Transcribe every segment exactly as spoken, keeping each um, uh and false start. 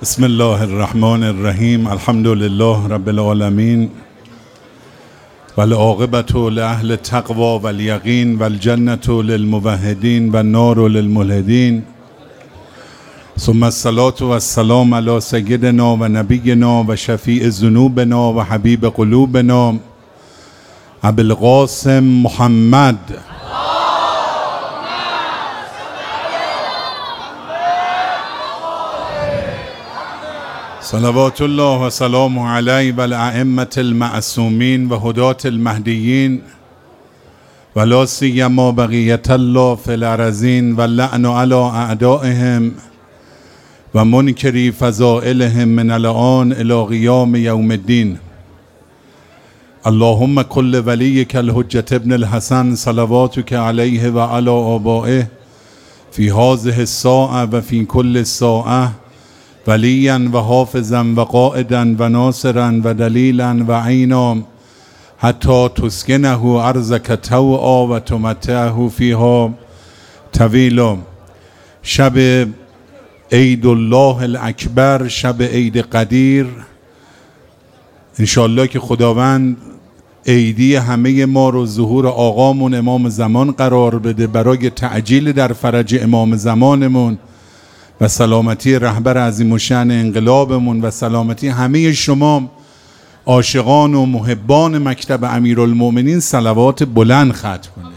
بسم الله الرحمن الرحیم. الحمد لله رب العالمین والعاقبة لأهل التقوى والیقین والجنة للموحدین والنار للملحدین. ثم الصلاة والسلام علی سیدنا و نبینا و شفیع ذنوبنا و حبیب قلوبنا ابی القاسم محمد صلوات الله و سلامه علیه و الائمة المعصومین و هداة المهدیین و لا سیما بقیة الله فی الارضین و اللعن علی اعدائهم و منکری فضائلهم من الان الی قیام یوم الدین. اللهم کل ولیک الحجة ابن الحسن صلواتک علیه و علی آبائه فی هذه الساعة و فی کل ساعة ولیا و حافظا و قائدا و ناصرا و دلیلا و عینا حتی تسکنه ارضک طوعا و تمتعه فیها طویلا. شب عید الله الاکبر، شب عید قدیر، انشالله که خداوند عیدی همه ما رو ظهور آقامون امام زمان قرار بده برای تعجیل در فرج امام زمانمون و سلامتی رهبر عظیم الشأن انقلابمون و سلامتی همه شما عاشقان و محبان مکتب امیرالمؤمنین صلوات بلند ختم کنید.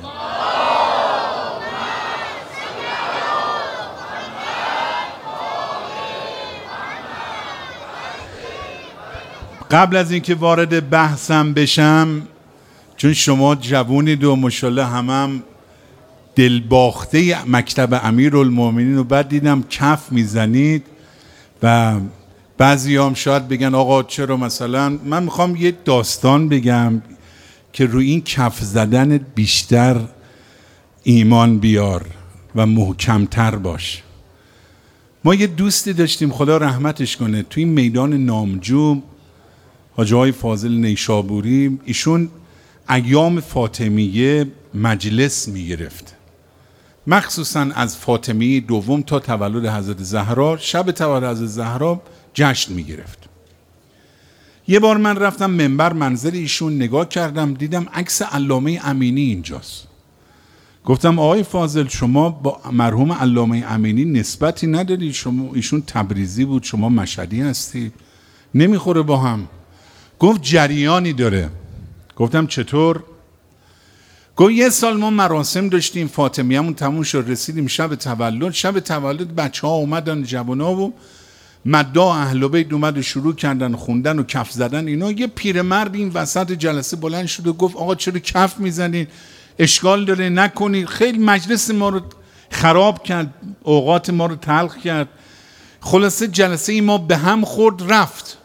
قبل از اینکه وارد بحثم بشم، چون شما جوونید و ماشاءالله همم دلباخته مکتب امیرالمؤمنین و بعد دیدم کف میزنید و بعضی هم شاید بگن آقا چرا مثلا، من میخوام یه داستان بگم که روی این کف زدن بیشتر ایمان بیار و محکمتر باش. ما یه دوستی داشتیم خدا رحمتش کنه توی این میدان نامجو، حاجی آقای فاضل نیشابوری، ایشون ایام فاطمیه مجلس میگرفت، مخصوصا از فاطمیه دوم تا تولد حضرت زهرا، شب تولد حضرت زهرا جشن میگرفت. یه بار من رفتم منبر منظر ایشون نگاه کردم، دیدم عکس علامه امینی اینجاست. گفتم آقای فاضل شما با مرحوم علامه امینی نسبتی نداری؟ شما ایشون تبریزی بود، شما مشهدی هستی، نمیخوره با هم. گفت جریانی داره. گفتم چطور؟ گفت یه سال ما مراسم داشتیم، فاطمیه‌مون تموم شد، رسیدیم شب تولد. شب تولد بچه ها اومدن، جوونا و مدا اهل بیت اومد و شروع کردن خوندن و کف زدن اینا. یه پیرمرد این وسط جلسه بلند شد و گفت آقا چرا کف میزنید؟ اشکال داره نکنید. خیلی مجلس ما رو خراب کرد، اوقات ما رو تلخ کرد. خلاصه جلسه ای ما به هم خورد رفت.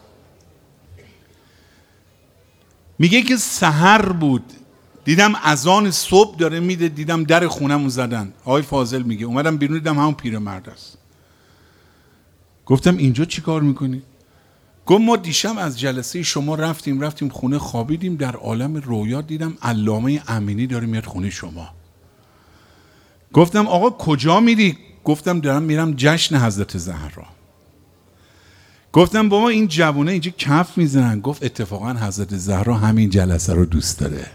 میگه که سحر بود، دیدم اذان صبح داره میده، دیدم در خونمون زدن. آقای فاضل میگه اومدم بیرون دیدم همون پیرمرد است. گفتم اینجا چی کار میکنی؟ گفت ما دیشب از جلسه شما رفتیم رفتیم خونه خوابیدیم، در عالم رویا دیدم علامه امینی داره میاد خونه شما. گفتم آقا کجا میری؟ گفتم دارم میرم جشن حضرت زهرا. گفتم بابا این جوونه اینجا کف میزنن. گفت اتفاقا حضرت زهرا همین جلسه رو دوست داره.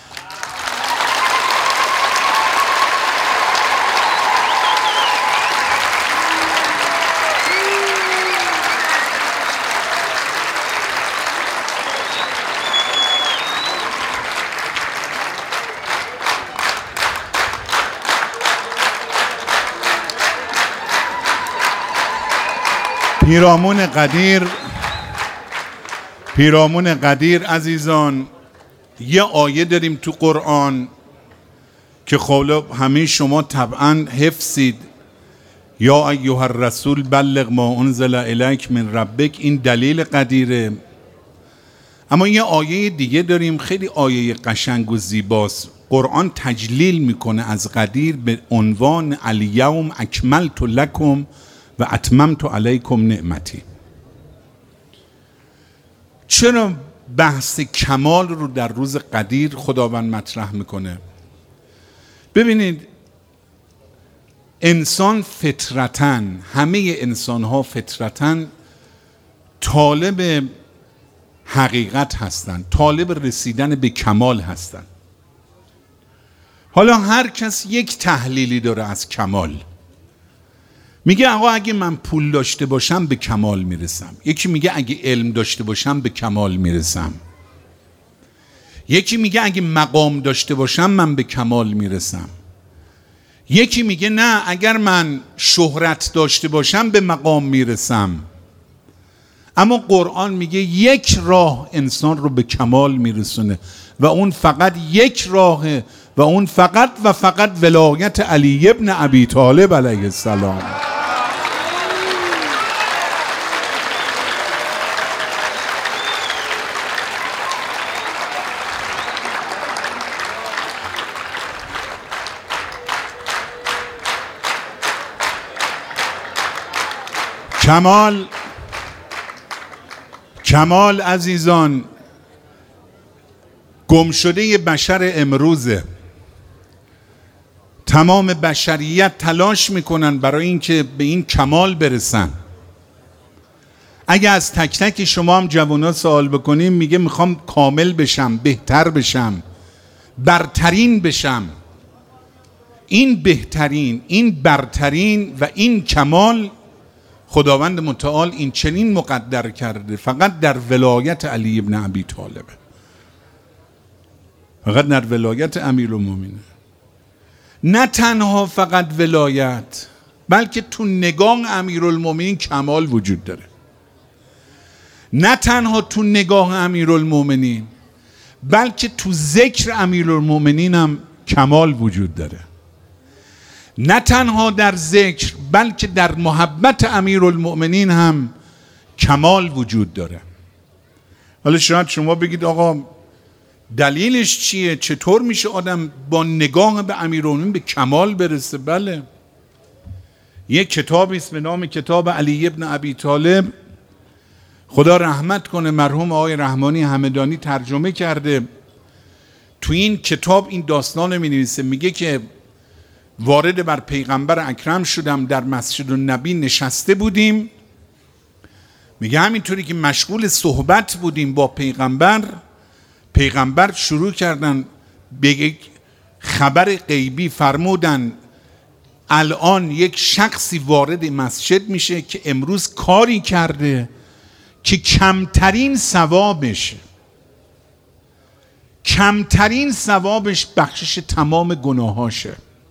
پیرامون قدیر، پیرامون قدیر عزیزان، یه آیه داریم تو قرآن که خب همه شما طبعا حفظید، یا ایها الرسول بلغ ما انزل الیک من ربک. این دلیل قدیره. اما یه آیه دیگه داریم خیلی آیه قشنگ و زیباست. قرآن تجلیل میکنه از قدیر به عنوان الیوم اکملت لکم و اتممت علیکم نعمتی. چرا بحث کمال رو در روز قدیر خداوند مطرح میکنه؟ ببینید انسان فطرتاً، همه انسان ها فطرتاً طالب حقیقت هستن، طالب رسیدن به کمال هستن. حالا هر کس یک تحلیلی داره از کمال. میگه آقا اگه من پول داشته باشم به کمال میرسم. یکی میگه اگه علم داشته باشم به کمال میرسم. یکی میگه اگه مقام داشته باشم من به کمال میرسم. یکی میگه نه اگر من شهرت داشته باشم به مقام میرسم. اما قرآن میگه یک راه انسان رو به کمال میرسونه و اون فقط یک راهه و اون فقط و فقط ولایت علی ابن ابی طالب علیه السلام. کمال کمال عزیزان گم شده بشر امروزه. تمام بشریت تلاش میکنن برای اینکه به این کمال برسن. اگه از تک تک شما هم جوانا سوال بکنیم میگه میخوام کامل بشم، بهتر بشم، برترین بشم. این بهترین، این برترین و این کمال خداوند متعال این چنین مقدر کرده فقط در ولایت علی ابن ابی طالب، فقط در ولایت امیرالمومنین. نه تنها فقط ولایت، بلکه تو نگاه امیرالمومنین کمال وجود داره. نه تنها تو نگاه امیرالمومنین، بلکه تو ذکر امیرالمومنین هم کمال وجود داره. نه تنها در ذکر، بلکه در محبت امیرالمومنین هم کمال وجود داره. حالا شاید شما بگید آقا دلیلش چیه؟ چطور میشه آدم با نگاه به امیرالمومنین به کمال برسه؟ بله، یک کتابی است به نام کتاب علی ابن ابی طالب، خدا رحمت کنه مرحوم آقای رحمانی همدانی ترجمه کرده. تو این کتاب این داستان می نویسه، میگه که وارد بر پیغمبر اکرم شدم، در مسجد النبی نشسته بودیم. میگه همینطوری که مشغول صحبت بودیم با پیغمبر، پیغمبر شروع کردن به یک خبر غیبی، فرمودن الان یک شخصی وارد مسجد میشه که امروز کاری کرده که کمترین ثوابش کمترین ثوابش بخشش تمام گناهاشه.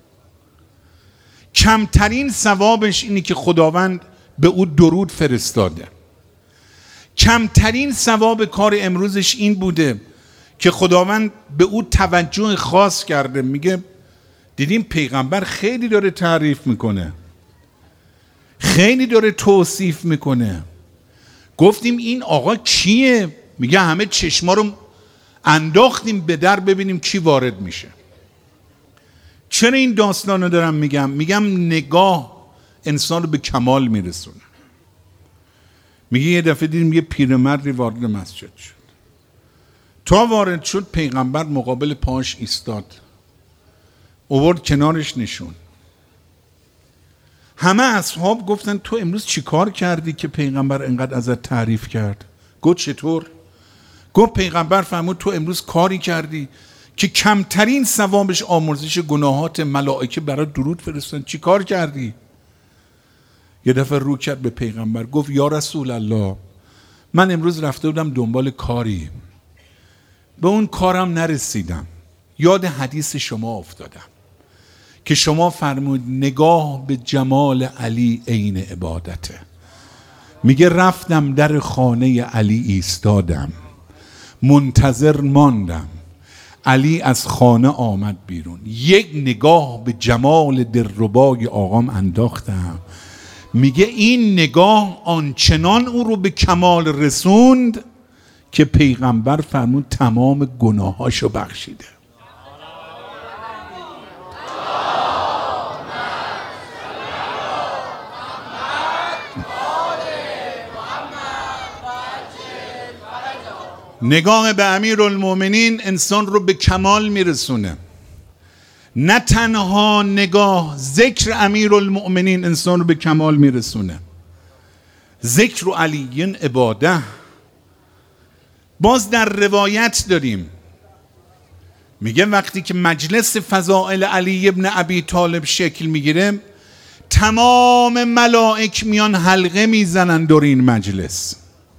کمترین ثوابش اینی که خداوند به او درود فرستاده. کمترین ثواب کار امروزش این بوده که خداوند به او توجه خاص کرده. میگه دیدیم پیغمبر خیلی داره تعریف میکنه، خیلی داره توصیف میکنه. گفتیم این آقا کیه؟ میگه همه چشما رو انداختیم به در ببینیم کی وارد میشه. چرا این داستان رو دارم میگم؟ میگم نگاه انسان رو به کمال میرسونه. میگه یه دفعه دیدیم یه پیرمردی وارد مسجد شد. تا وارد شد پیغمبر مقابل پاش ایستاد، اوورد کنارش نشون. همه اصحاب گفتن تو امروز چی کار کردی که پیغمبر انقدر ازت تعریف کرد؟ گفت چطور؟ گفت پیغمبر فرمود تو امروز کاری کردی که کمترین ثوابش آمرزش گناهات ملائکه برای درود فرستن. چی کار کردی؟ یه دفعه رو کرد به پیغمبر گفت یا رسول الله، من امروز رفته بودم دنبال کاری، به اون کارم نرسیدم، یاد حدیث شما افتادم که شما فرمود نگاه به جمال علی عین عبادته. میگه رفتم در خانه علی ایستادم، منتظر ماندم، علی از خانه آمد بیرون، یک نگاه به جمال دلربای آقام انداختم. میگه این نگاه آنچنان او رو به کمال رسوند که پیغمبر فرمود تمام گناهاشو بخشیده. نگاه به امیرالمومنین انسان رو به کمال میرسونه. نه تنها نگاه، ذکر امیرالمومنین انسان رو به کمال میرسونه. ذکر علی عباده. باز در روایت داریم میگه وقتی که مجلس فضائل علی ابن ابی طالب شکل میگیره، تمام ملائک میان حلقه میزنن دور این مجلس،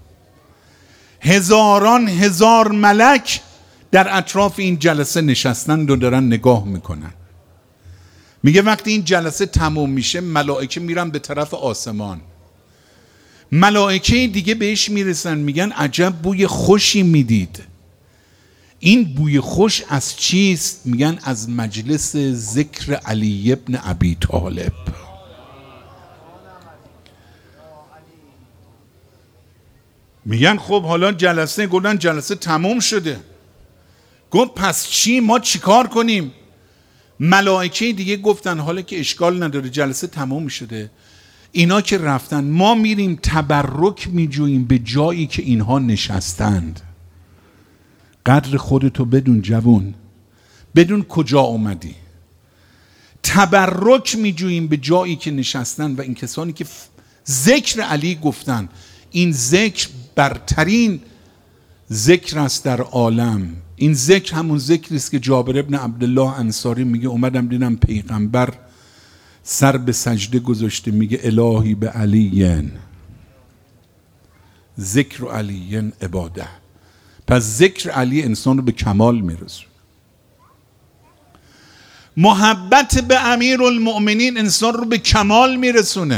هزاران هزار ملک در اطراف این جلسه نشستن و دارن نگاه میکنن. میگه وقتی این جلسه تموم میشه ملائکه میرن به طرف آسمان، ملائکه دیگه بهش میرسن میگن عجب بوی خوشی میدید، این بوی خوش از چیست؟ میگن از مجلس ذکر علی ابن ابی طالب. میگن خب حالا جلسه، گفتن جلسه تموم شده. گفت پس چی؟ ما چیکار کنیم؟ ملائکه دیگه گفتن حالا که اشکال نداره جلسه تموم شده، اینا که رفتن ما میریم تبرک میجوییم به جایی که اینها نشستند. قدر خودتو بدون جوون، بدون کجا اومدی. تبرک میجوییم به جایی که نشستن و این کسانی که ذکر علی گفتن. این ذکر برترین ذکر است در عالم. این ذکر همون ذکری است که جابر ابن عبدالله انصاری میگه اومدم دیدم پیغمبر سر به سجده گذاشته، میگه الهی به علیین، ذکر علیین عباده. پس ذکر علی انسان رو به کمال میرسونه. محبت به امیر المؤمنین انسان رو به کمال میرسونه.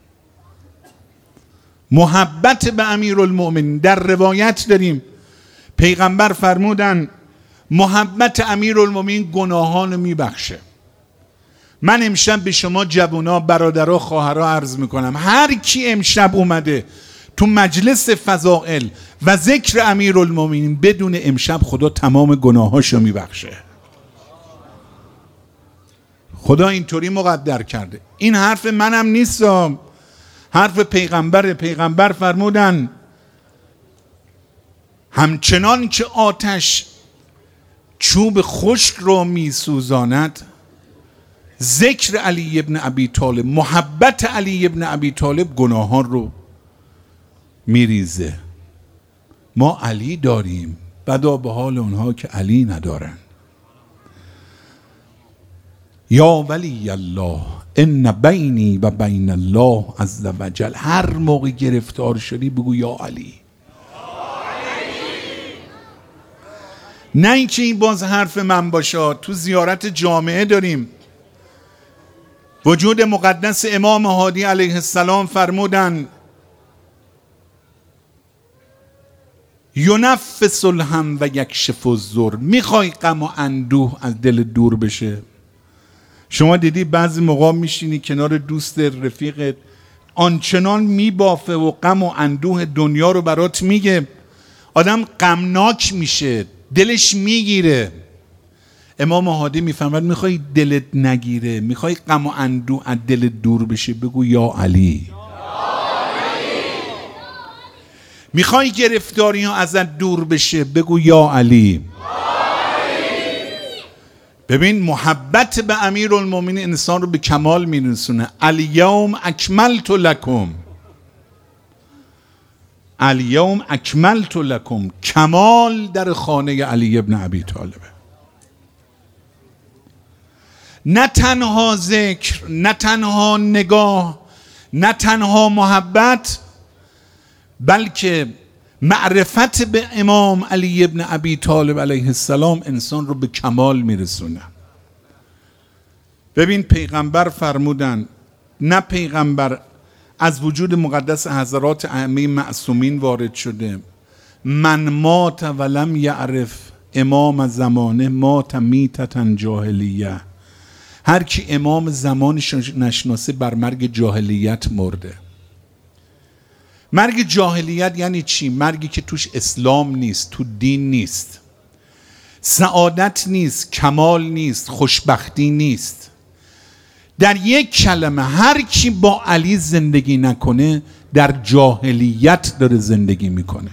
محبت به امیر المؤمنین، در روایت داریم پیغمبر فرمودن محبت امیر المؤمنین گناهان رو میبخشه. من امشب به شما جوونا، برادرها، خواهرها عرض میکنم هر کی امشب اومده تو مجلس فضائل و ذکر امیر المؤمنین بدون امشب خدا تمام گناهاشو میبخشه. خدا اینطوری مقدر کرده. این حرف منم نیستم، حرف پیغمبر. پیغمبر فرمودن همچنان که آتش چوب خشک رو میسوزاند، ذکر علی ابن ابی طالب، محبت علی ابن ابی طالب گناهان رو میریزه. ما علی داریم، بدا به حال اونها که علی ندارن. یا ولی الله ان بینی و بین الله عز وجل. هر موقع گرفتار شدی بگو یا علی. نه اینکه این باز حرف من باشه. تو زیارت جامعه داریم وجود مقدس امام هادی علیه السلام فرمودن ینفس الهم و یکشف الضر. میخوای غم و اندوه از دل دور بشه؟ شما دیدی بعضی موقع میشینی کنار دوست رفیقت آنچنان میبافه و غم و اندوه دنیا رو برات میگه، آدم غمناک میشه، دلش میگیره. امام هادی میفهمد میخوای دلت نگیره، میخوای غم و اندوه از دل دور بشه، بگو یا علی. میخوای گرفتاری ها ازت دور بشه، بگو یا علی. ببین محبت به امیر المؤمنین انسان رو به کمال میرسونه. الیوم اکملت لکم، الیوم اکملت لکم. کمال در خانه علی ابن ابی طالب. نه تنها ذکر، نه تنها نگاه، نه تنها محبت، بلکه معرفت به امام علی ابن ابی طالب علیه السلام انسان رو به کمال میرسونه. ببین پیغمبر فرمودن، نه پیغمبر، از وجود مقدس حضرات ائمه معصومین وارد شده، من مات ولم یعرف امام زمانه مات میتة جاهلیه. هر کی امام زمانش نشناسه بر مرگ جاهلیت مرده. مرگ جاهلیت یعنی چی؟ مرگی که توش اسلام نیست، تو دین نیست، سعادت نیست، کمال نیست، خوشبختی نیست. در یک کلمه هر کی با علی زندگی نکنه در جاهلیت داره زندگی میکنه.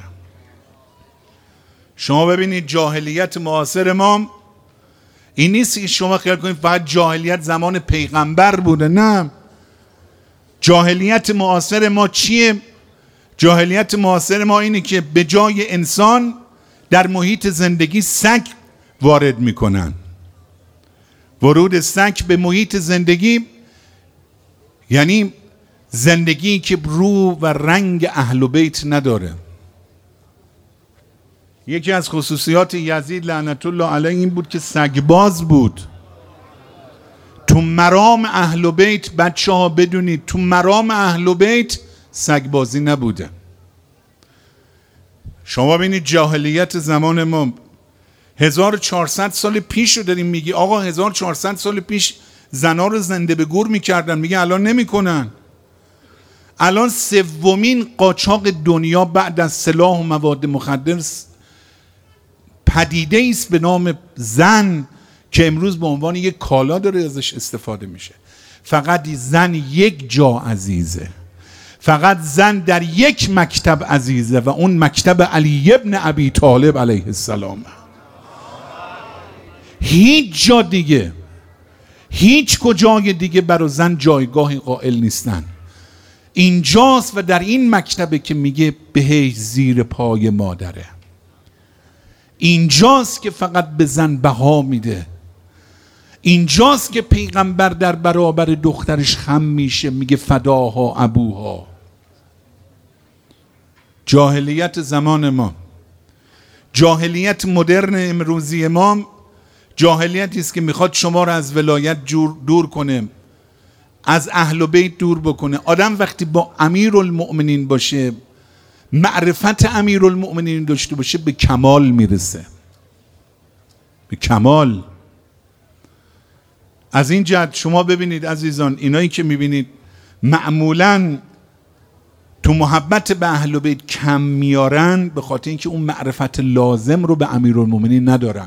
شما ببینید جاهلیت معاصر ما این نیست که شما خیال کنید فقط جاهلیت زمان پیغمبر بوده. نه، جاهلیت معاصر ما چیه؟ جاهلیت معاصر ما اینه که به جای انسان در محیط زندگی سگ وارد میکنن. ورود سگ به محیط زندگی یعنی زندگی که رو و رنگ اهل بیت نداره. یکی از خصوصیات یزید لعنت الله علیه این بود که سگباز بود. تو مرام اهل بیت بچه ها بدونید تو مرام اهل بیت سگبازی نبوده. شما ببینید جاهلیت زمان ما هزار و چهارصد سال پیش رو داریم میگی آقا هزار و چهارصد سال پیش زنا رو زنده به گور میکردن، میگه الان نمیکنن. الان سومین قاچاق دنیا بعد از سلاح و مواد مخدر پدیده است به نام زن که امروز به عنوان یک کالا داره ازش استفاده میشه. فقط زن یک جا عزیزه، فقط زن در یک مکتب عزیزه و اون مکتب علی ابن ابی طالب علیه السلام. هیچ جا دیگه، هیچ کجای دیگه برای زن جایگاهی قائل نیستن. اینجاست و در این مکتبه که میگه بهش زیر پای مادره. اینجاست که فقط به زن بها میده. اینجاست که پیغمبر در برابر دخترش خم میشه، میگه فداها ابوها. جاهلیت زمان ما، جاهلیت مدرن امروزی ما، جاهلیتی است که میخواد شما رو از ولایت دور کنه، از اهل بیت دور بکنه. آدم وقتی با امیرالمؤمنین باشه، معرفت امیرالمؤمنین داشته باشه، به کمال میرسه، به کمال. از این جهت شما ببینید عزیزان، اینایی که میبینید معمولاً تو محبت به اهل بیت کم میارن، به خاطر اینکه اون معرفت لازم رو به امیرالمؤمنین ندارن.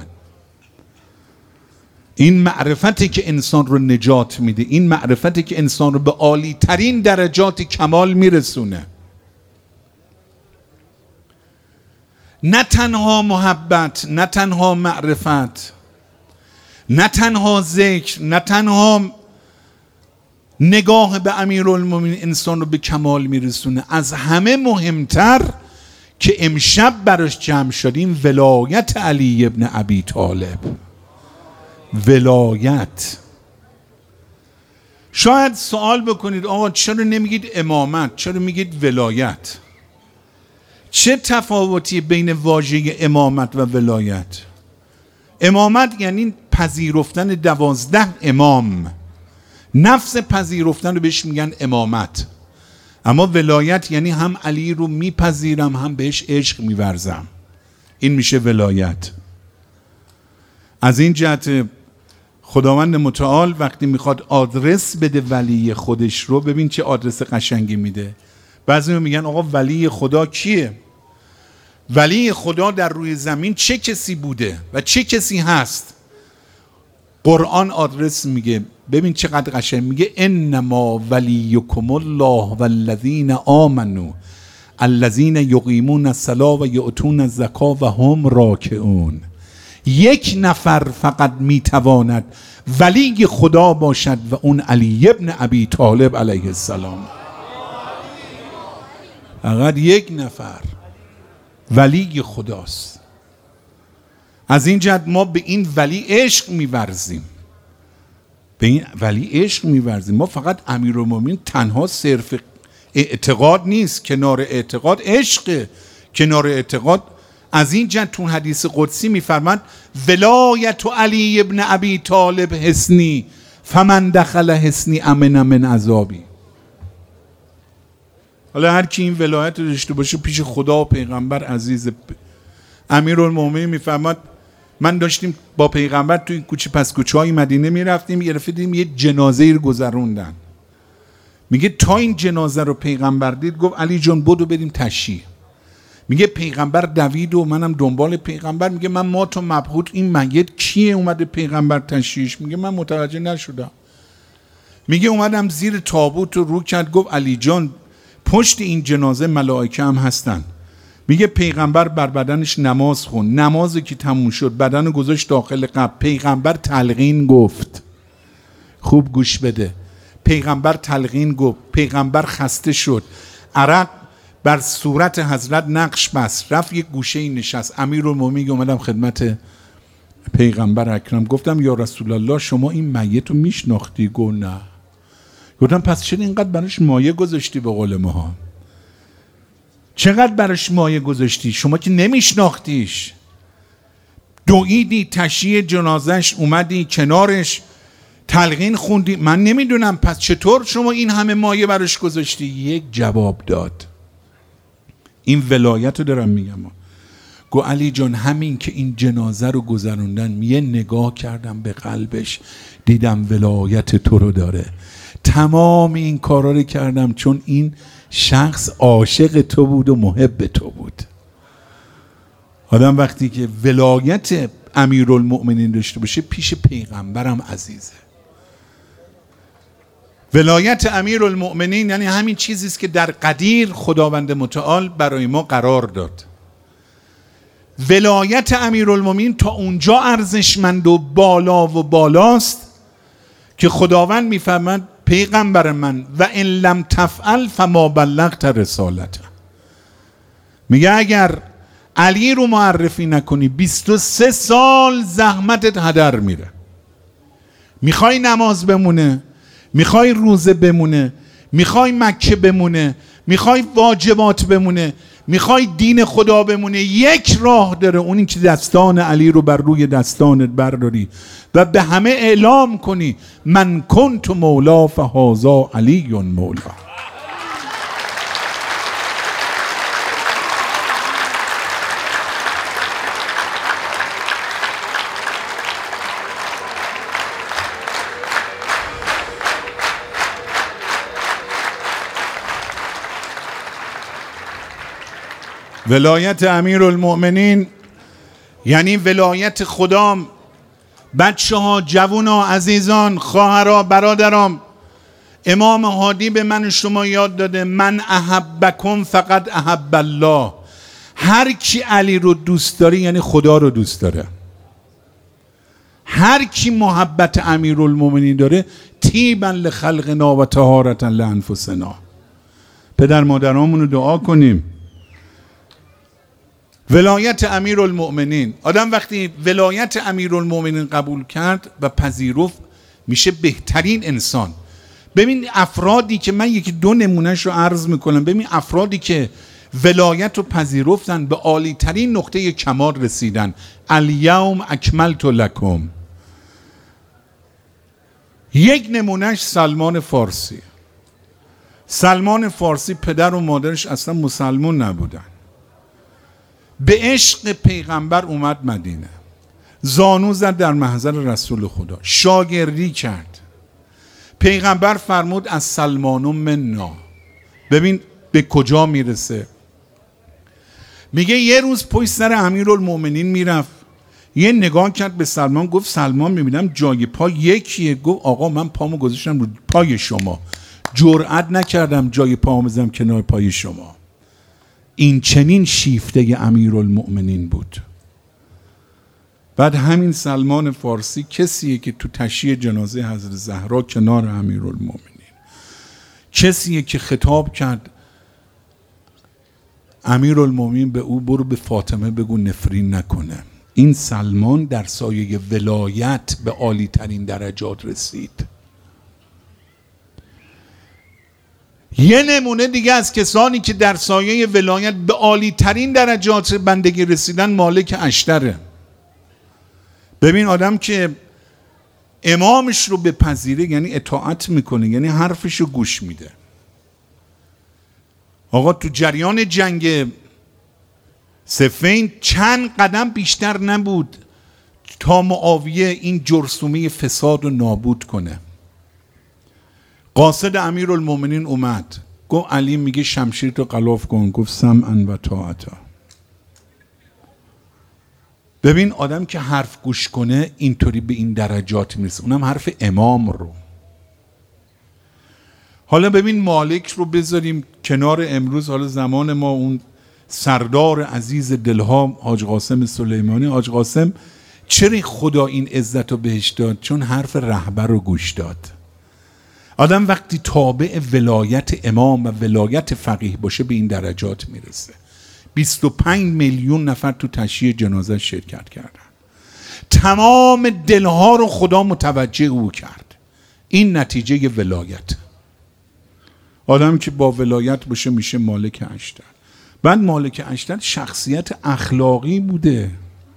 این معرفتی که انسان رو نجات میده، این معرفتی که انسان رو به عالی ترین درجات کمال میرسونه. نه تنها محبت، نه تنها معرفت، نه تنها ذکر، نه تنها نگاه به امیرالمومنین انسان رو به کمال میرسونه، از همه مهمتر که امشب براش جمع شدیم ولایت علی ابن ابی طالب. ولایت. شاید سوال بکنید آقا چرا نمیگید امامت، چرا میگید ولایت؟ چه تفاوتی بین واژه امامت و ولایت؟ امامت یعنی پذیرفتن دوازده امام، نفس پذیرفتن رو بهش میگن امامت. اما ولایت یعنی هم علی رو میپذیرم هم بهش عشق میورزم، این میشه ولایت. از این جهت خداوند متعال وقتی میخواد آدرس بده ولی خودش رو، ببین چه آدرس قشنگی میده. بعضی میگن آقا ولی خدا کیه؟ ولی خدا در روی زمین چه کسی بوده و چه کسی هست؟ قرآن آدرس میگه، ببین چقدر قشنگ میگه انما ولیکم الله والذین آمنوا الذین یقیمون الصلاة و یؤتون الزکاة و هم راکعون. یک نفر فقط میتواند ولی خدا باشد و اون علی ابن ابی طالب علیه السلام. فقط یک نفر ولی خداست. از این جهت ما به این ولی عشق میورزیم، به این ولی عشق میورزیم. ما فقط امیرالمومنین تنها صرف اعتقاد نیست، کنار اعتقاد عشق، کنار اعتقاد. از این جهت تو حدیث قدسی میفرماد ولایت علی ابن ابی طالب حصنی فمن دخل حصنی امن من عذابی. حالا هر کی این ولایت رو داشته باشه پیش خدا و پیغمبر عزیز. امیرالمومنین میفرماد من داشتیم با پیغمبر تو این کوچه پس کوچه های مدینه میرفتیم، یه دفعه دیدیم یه جنازه رو گذروندن. میگه تا این جنازه رو پیغمبر دید گفت علی جان بدو بریم تشییع. میگه پیغمبر دوید و منم دنبال پیغمبر. میگه من مات و مبهوت این میت کیه اومده پیغمبر تشییعش؟ میگه من متوجه نشدم. میگه اومدم زیر تابوت و رو کرد گفت علی جان پشت این جنازه ملائکه هم هستن. میگه پیغمبر بر بدنش نماز خون، نمازی که تموم شد بدن گذاشت داخل قبر. پیغمبر تلقین گفت، خوب گوش بده، پیغمبر تلقین گفت، پیغمبر خسته شد، عرق بر صورت حضرت نقش بست، رفت یک گوشه ای نشست. امیرالمومنین اومدم خدمت پیغمبر اکرم، گفتم یا رسول الله شما این میت رو میشناختی؟ گفت نه. گفتم پس چرا اینقدر براش مایه گذاشتی؟ به قول ما چقدر براش مایه گذاشتی؟ شما که نمیشناختیش، دویدی تشییع جنازش، اومدی کنارش تلقین خوندی، من نمیدونم پس چطور شما این همه مایه براش گذاشتی؟ یک جواب داد، این ولایت رو دارم میگم. گو علی جان همین که این جنازه رو گذروندن، یه نگاه کردم به قلبش دیدم ولایت تو رو داره، تمام این کارا رو کردم چون این شخص عاشق تو بود و محب تو بود. آدم وقتی که ولایت امیرالمؤمنین داشته باشه پیش پیغمبرم عزیزه. ولایت امیرالمؤمنین یعنی همین چیزی است که در قدیر خداوند متعال برای ما قرار داد. ولایت امیرالمؤمنین تا اونجا ارزشمند و بالا و بالاست که خداوند میفرماد پیغمبر من و ان لم تفعل فما بلغت رسالته، میگه اگر علی رو معرفی نکنی بیست و سه سال زحمتت هدر میره. میخوای نماز بمونه، میخوای روزه بمونه، میخوای مکه بمونه، میخوای واجبات بمونه، میخوای دین خدا بمونه، یک راه داره، اونی که دستان علی رو بر روی دستانت برداری و به همه اعلام کنی من کنت مولا فهذا علی مولا. ولایت امیرالمؤمنین یعنی ولایت خدا. بچه ها، جوان ها، عزیزان، خواهرها، برادرام، امام هادی به من و شما یاد داده من احبکم فقط احب الله. هر کی علی رو دوست داره یعنی خدا رو دوست داره. هر کی محبت امیرالمؤمنین داره طیبا لخلقنا و طهارة لانفسنا. پدر مادرامون رو دعا کنیم. ولایت امیرالمؤمنین، آدم وقتی ولایت امیرالمؤمنین قبول کرد و پذیرفت میشه بهترین انسان. ببین افرادی که من یکی دو نمونهش رو عرض میکنم، ببین افرادی که ولایت رو پذیرفتن به عالی ترین نقطه کمال رسیدن. الیوم اکملت لکم. یک نمونهش سلمان فارسی. سلمان فارسی پدر و مادرش اصلا مسلمان نبودن، به عشق پیغمبر اومد مدینه، زانو زد در محضر رسول خدا، شاگردی کرد. پیغمبر فرمود از سلمان منا. ببین به کجا میرسه. میگه یه روز پشت سر امیرالمؤمنین میرفت، یه نگاه کرد به سلمان، گفت سلمان میبینم جای پا یکیه. گفت آقا من پامو گذاشتم رو پای شما، جرئت نکردم جای پامو بزنم کنار پای شما. این چنین شیفته امیرالمؤمنین بود. بعد همین سلمان فارسی کسیه که تو تشییع جنازه حضرت زهرا کنار امیرالمؤمنین، کسیه که خطاب کرد امیرالمؤمنین به او برو به فاطمه بگو نفرین نکنه. این سلمان در سایه ولایت به عالی ترین درجات رسید. یه نمونه دیگه از کسانی که در سایه ولایت به عالی ترین درجات بندگی رسیدن مالک اشتره. ببین آدم که امامش رو بپذیره یعنی اطاعت میکنه، یعنی حرفش رو گوش میده. آقا تو جریان جنگ صفین چند قدم بیشتر نبود تا معاویه این جرثومه فساد رو نابود کنه. قاصد امیرالمؤمنین اومد، گفت علی میگه شمشیر تو غلاف کن. گفت سمعا و طاعتا. ببین آدم که حرف گوش کنه اینطوری به این درجات میرسه، اونم حرف امام رو. حالا ببین مالک رو بذاریم کنار امروز، حالا زمان ما اون سردار عزیز دلها حاج قاسم سلیمانی. حاج قاسم چرا خدا این عزت رو بهش داد؟ چون حرف رهبر رو گوش داد. آدم وقتی تابع ولایت امام و ولایت فقیه باشه به این درجات میرسه. بیست و پنج میلیون نفر تو تشییع جنازه شرکت کردن. تمام دلها رو خدا متوجه او کرد. این نتیجه ولایت. آدمی که با ولایت باشه میشه مالک اشتر. بعد مالک اشتر شخصیت اخلاقی بوده.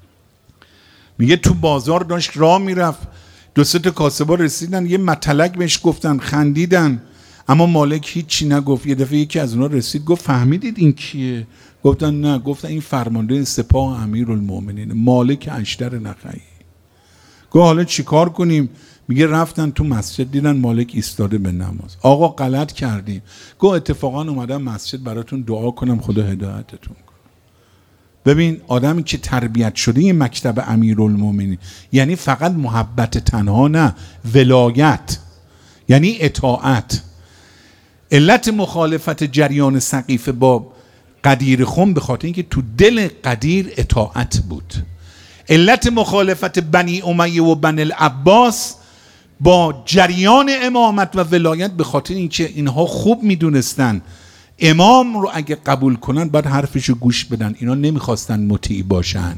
میگه تو بازار داشت راه میرفت، دو سه تا کاسبا رسیدن یه مطلق بهش گفتن، خندیدن، اما مالک هیچی نگفت. یه دفعه یکی از اونا رسید گفت فهمیدید این کیه؟ گفتن نه. گفتن این فرمانده سپاه امیرالمومنین، مالک اشتر نخعی. گفت حالا چیکار کنیم؟ میگه رفتن تو مسجد دیدن مالک ایستاده به نماز. آقا غلط کردیم. گفت اتفاقا اومدم مسجد براتون دعا کنم خدا هدایتتون کنه. ببین آدمی که تربیت شده این مکتب امیرالمومنین یعنی فقط محبت تنها نه، ولایت یعنی اطاعت. علت مخالفت جریان سقیفه با قدیر خم به خاطر اینکه تو دل قدیر اطاعت بود. علت مخالفت بنی امیه و بنی العباس با جریان امامت و ولایت به خاطر اینکه اینها خوب میدونستن امام رو اگه قبول کنن باید حرفشو گوش بدن. اینا نمیخواستن مطیع باشن.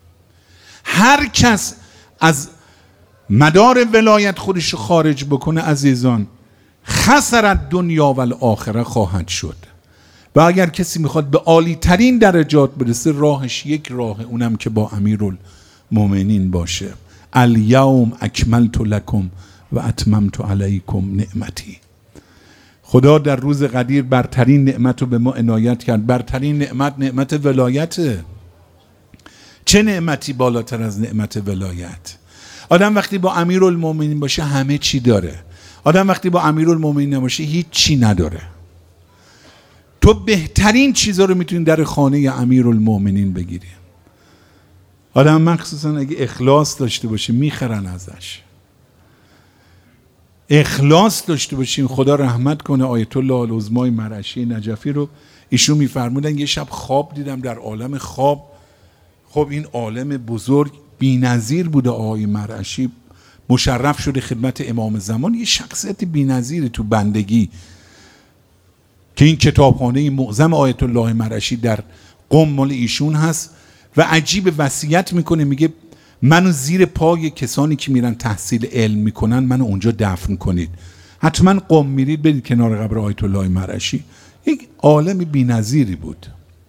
هر کس از مدار ولایت خودش خارج بکنه عزیزان خسرت دنیا و الاخره خواهد شد. و اگر کسی میخواد به عالی ترین درجات برسه راهش یک راه، اونم که با امیرالمومنین باشه. الیوم اکملت لکم و اتممت علیکم نعمتی. خدا در روز قدیر برترین نعمت رو به ما عنایت کرد. برترین نعمت نعمت ولایته. چه نعمتی بالاتر از نعمت ولایت؟ آدم وقتی با امیرالمومنین باشه همه چی داره. آدم وقتی با امیرالمومنین نباشه هیچ چی نداره. تو بهترین چیزا رو میتونی در خانه امیرالمومنین بگیری. آدم مخصوصا اگه اخلاص داشته باشه میخرن ازش. اخلاص داشته باشیم. خدا رحمت کنه آیت الله العظمای مرعشی نجفی رو. ایشون میفرمودن یه شب خواب دیدم در عالم خواب. خب این عالم بزرگ بی‌نظیر بوده. آقای مرعشی مشرف شده خدمت امام زمان، یه شخصیت بی‌نظیر تو بندگی که این کتابخانه معظم آیت الله مرعشی در قم مال ایشون هست. و عجیب وصیت میکنه، میگه منو زیر پای کسانی که میرن تحصیل علم میکنن منو اونجا دفن کنید. حتما قم میرید برید کنار قبر آیت الله مرعشی. یک عالم بی‌نظیری بود.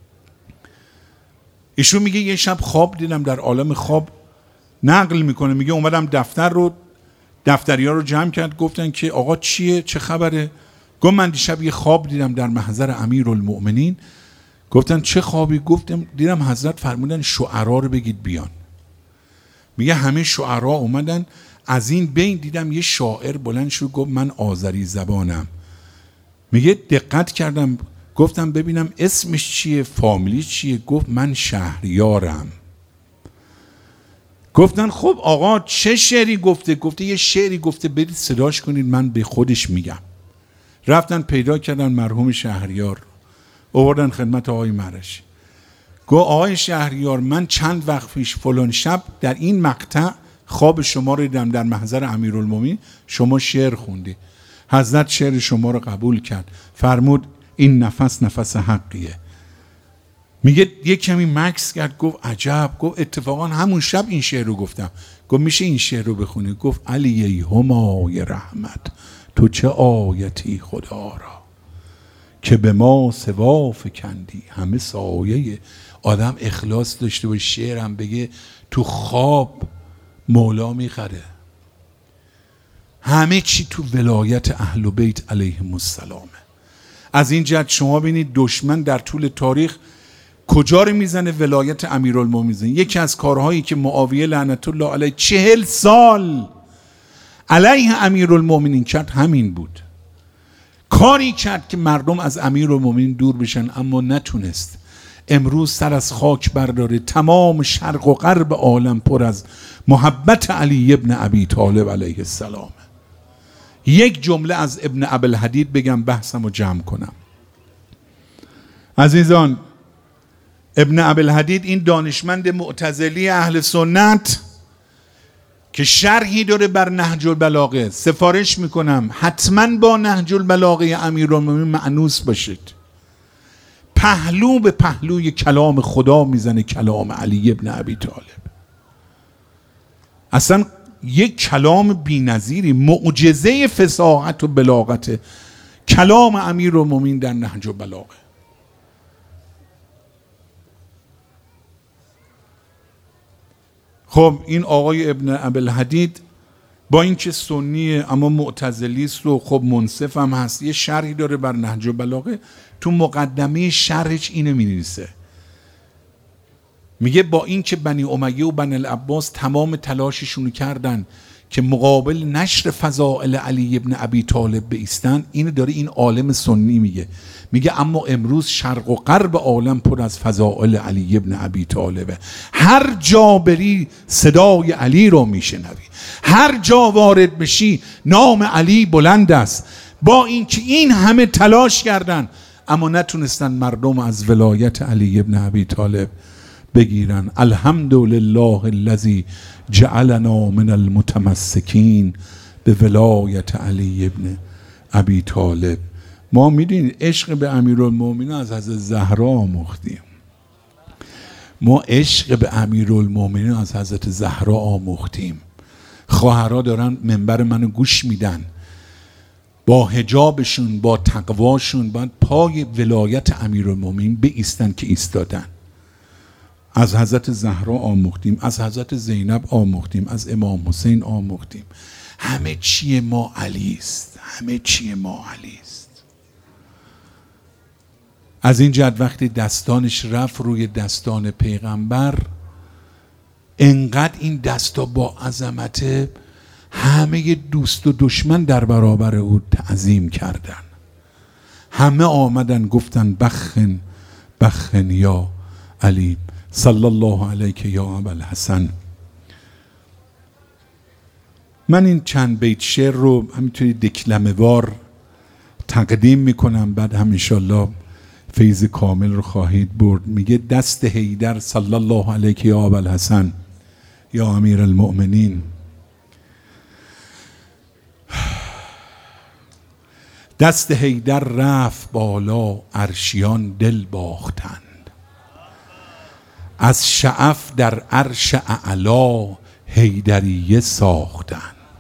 ایشون میگه یه شب خواب دیدم، در عالم خواب نقل میکنه، میگه اومدم دفتر رو دفتریا رو جمع کرد، گفتن که آقا چیه چه خبره؟ گفت من دیشب یه خواب دیدم در محضر امیرالمومنین. گفتن چه خوابی؟ گفتم دیدم حضرت فرمودن شعرا رو بگید بیان. میگه همه شعرا اومدن، از این بین دیدم یه شاعر بلند شد گفت من آذری زبانم. میگه دقت کردم گفتم ببینم اسمش چیه، فامیلی چیه؟ گفت من شهریارم. گفتن خب آقا چه شعری گفته؟ گفته یه شعری گفته برید صداش کنید من به خودش میگم. رفتن پیدا کردن مرحوم شهریار، آوردن خدمت آقای مرعشی. گفت آقای شهریار من چند وقت پیش فلان شب در این مقطع خواب شما رو دیدم در محضر امیرالمومنین، شما شعر خوندی، حضرت شعر شما رو قبول کرد، فرمود این نفس نفس حقیه. میگه یک کمی مکس کرد، گفت عجب. گفت اتفاقا همون شب این شعر رو گفتم. گفت میشه این شعر رو بخونی؟ گفت علی ای همای رحمت تو چه آیتی خدا را که به ما سوا فکندی همه سایه. آدم اخلاص داشته باشه شعرم بگه تو خواب مولا میخره. همه چی تو ولایت اهل بیت علیهم السلامه. از این جهت شما ببینید دشمن در طول تاریخ کجا رو میزنه؟ ولایت امیرالمومنین. یکی از کارهایی که معاویه لعنت الله علیه چهل سال علیه امیرالمومنین کرد همین بود. کاری کرد که مردم از امیرالمومنین دور بشن اما نتونست. امروز سر از خاک برداره، تمام شرق و غرب عالم پر از محبت علی ابن ابی طالب علیه السلام. یک جمله از ابن ابوالحدید بگم بحثم رو جمع کنم. عزیزان ابن ابوالحدید این دانشمند معتزلی اهل سنت که شرحی داره بر نهج البلاغه. سفارش میکنم حتما با نهج البلاغه امیرالمومنین مأنوس باشید. پهلو به پهلوی کلام خدا میزنه کلام علی ابن ابی طالب. اصلا یک کلام بی‌نظیری، معجزه فصاحت و بلاغت کلام امیرالمومنین در نهج البلاغه. خب این آقای ابن ابوالحدید با اینکه سنیه اما معتزلی است و خب منصف هم هست، یه شرحی داره بر نهج البلاغه. تو مقدمه شرحش اینو می‌نویسه، میگه با اینکه بنی امیه و بنی العباس تمام تلاششون کردن که مقابل نشر فضائل علی ابن ابی طالب بایستن، اینو داره این عالم سنی میگه، میگه اما امروز شرق و غرب عالم پر از فضائل علی ابن ابی طالبه. هر جا بری صدای علی رو میشنوی، هر جا وارد بشی نام علی بلند است. با اینکه این همه تلاش کردن اما نتونستن مردم از ولایت علی ابن ابی طالب بگیرن. الحمدلله الذی جعلنا من المتمسکین به ولایت علی ابن ابی طالب. ما میدونید عشق به امیرالمومنین از حضرت زهرا آموختیم. ما عشق به امیرالمومنین از حضرت زهرا آموختیم. خواهرها دارن منبر منو گوش میدن، با حجابشون با تقواشون باید پای ولایت امیرالمومنین بایستن که ایستادن. از حضرت زهرا آموختیم، از حضرت زینب آموختیم، از امام حسین آموختیم. همه چی ما علی است، همه چی ما علی است. از این جهت وقتی دستانش رفت روی دستان پیغمبر، انقدر این دستا با عظمت همه دوست و دشمن در برابر او تعظیم کردن. همه آمدن گفتن بخن بخن یا علی صلی الله علیک یا ابوالحسن. من این چند بیت شعر رو همینطوری دکلمه وار تقدیم میکنم، بعد هم انشالله فیض کامل رو خواهید برد. میگه دست حیدر صلی الله علیک یا ابوالحسن یا امیر المؤمنین، دست حیدر رفت بالا عرشیان دل باختند، از شعف در عرش اعلا حیدریه ساختند.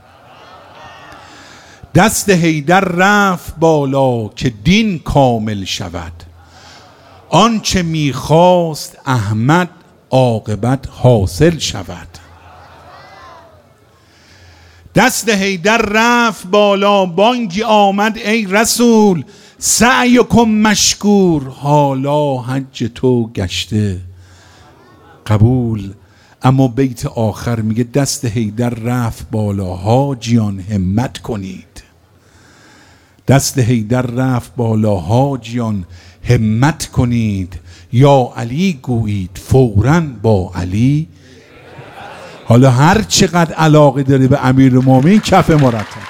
دست حیدر رفت بالا که دین کامل شود، آنچه میخواست احمد عاقبت حاصل شود. دست حیدر رفت بالا بانگی آمد ای رسول، سعیکم مشکور، حالا حج تو گشته قبول. اما بیت آخر میگه دست حیدر رفت بالا حاجیان همت کنید، دست حیدر رفت بالا حاجیان همت کنید، یا علی گویید فوراً با علی. حالا هر چقدر علاقه داری به امیرالمومنین کف مرتب